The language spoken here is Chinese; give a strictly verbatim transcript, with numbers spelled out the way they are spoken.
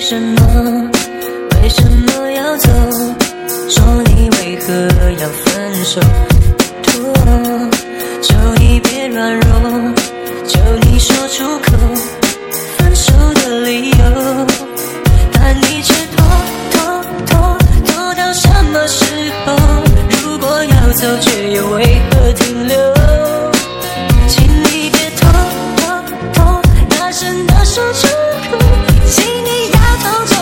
什么？为什么要走？说你为何要分手？托，求你别软弱，求你说出口分手的理由，但你却拖拖拖拖到什么时候？如果要走，却又为何停留？请你别拖拖拖，大声地说出口，请你要从。